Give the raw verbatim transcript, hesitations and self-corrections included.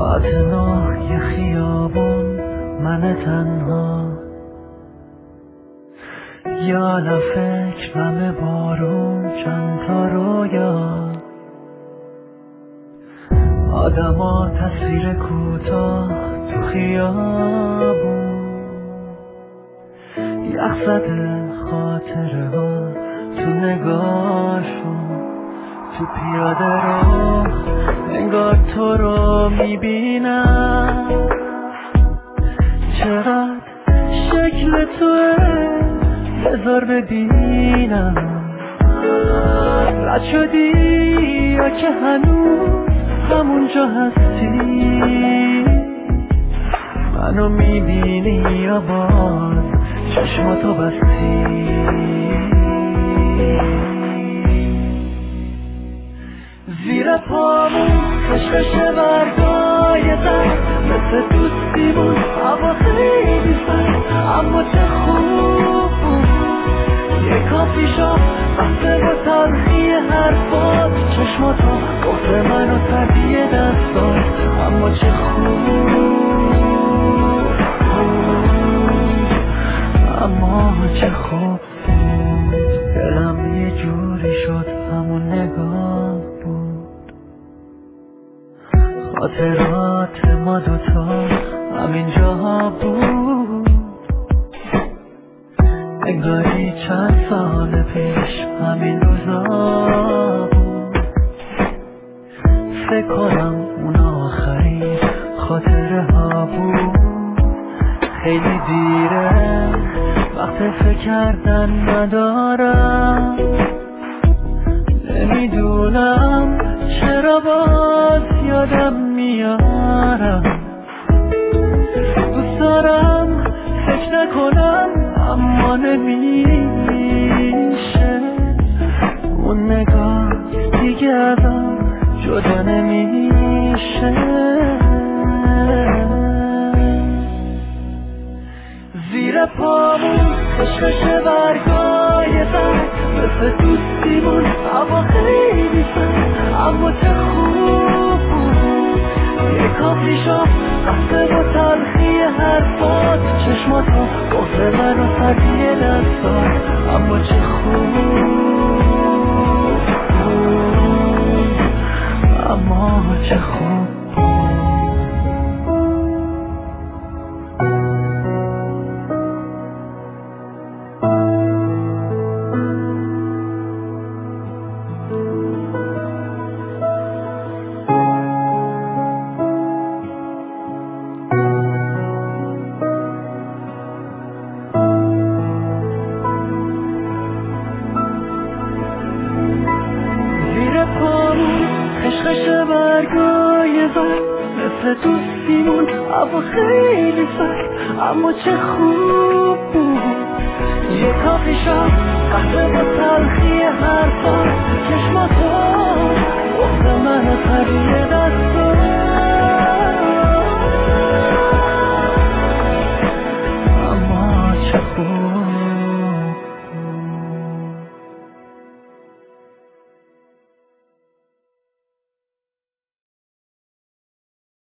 فاطمه یه خیابون من تنها، یالا فکر همه بارون چند تا رویا، آدما تصویر کوتاه تو خیابون، یخ زده خاطره ها تو نگاهشون، تو پیاده رو انگار تو رو میبینم، چقدر شکل توه بذار ببینم، رد شدی یا که هنوز همونجا هستی، منو میبینی یا باز چشماتو بستی، زیر پامون کشکش برگای زد مثل دوستیمون، هوا خیلی سرد اما چه خوب بود، یه کافی شاپ قصه با تلخی حرفات، چشماتو گفت منو سردی دستات، اما چه خوب اما چه خوب بود، دلم یه جوری شد همون نگاه بود، خاطرات ما دوتا همین جاها بود، انگاری چند سال پیش همین روزا بود، فکر کنم اون آخرین خاطره ها بود، خیلی دیره وقت فکر کردن ندارم، نمیدونم چرا باز یادم میارم، دوست دارم فکر نکنم اما نمیشه، اون نگاه دیگه ازم جدا نمیشه، زیر پامون کشکش برگای زد مثل دوستیمون، هوا خیلی سرد اما چه خوب بود، یه کافی شاپ قصه با تلخی حرفات، چشماتو گفت منو سردی دستات، اما چه خوب اما چه خوب خشخش برگای زد مثل دوستیمون، هوا خیلی سرد اما چه خوب بود، یه کافی شاپ قهوه با تلخی حرفات، چشماتو گفت منو سردی دستات،